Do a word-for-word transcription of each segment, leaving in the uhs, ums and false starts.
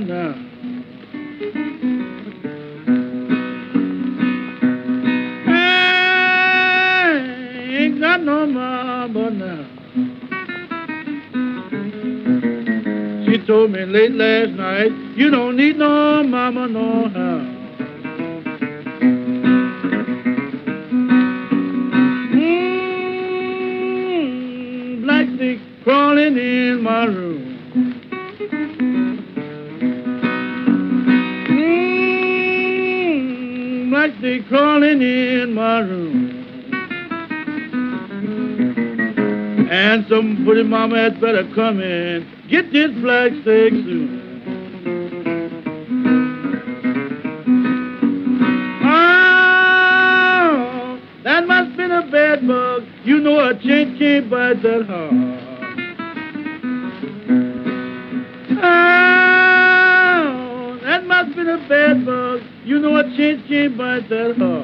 now. I ain't got no mama now. She told me late last night, you don't need no mama no how. Mm, black snake crawling in my room. Mm, black snake crawling in my room. And some pretty mama had better come in, get this black snake soon. Oh, that must been a bad bug. You know a chinch can't bite that hard. Oh, that must been a bad bug. You know a chinch can't bite that hard.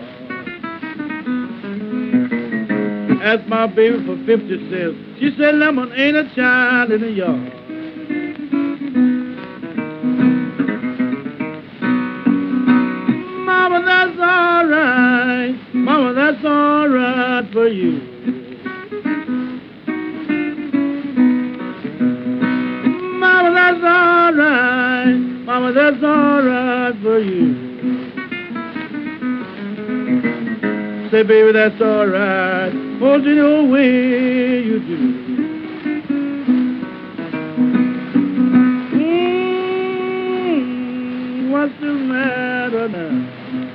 Asked my baby for fifty cents. She said, Lemon ain't a child in the yard. Mama, that's all right. Mama, that's all right for you. Mama, that's all right. Mama, that's all right for you. Say, baby, that's all right. Hold it your way you do. Mm, what's the matter now?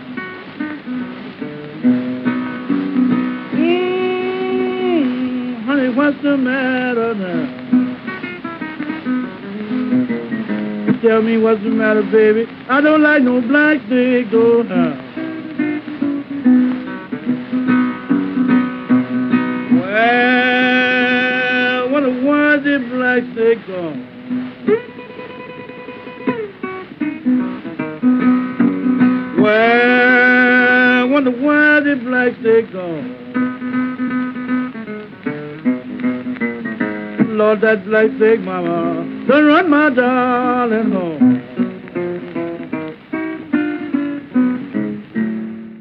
Mm, honey, what's the matter now? Tell me what's the matter, baby. I don't like no black snake, oh how. Well, what a word the black snake gone. Well, what a word the black snake gone. Lord, that black snake mama done run my darling home.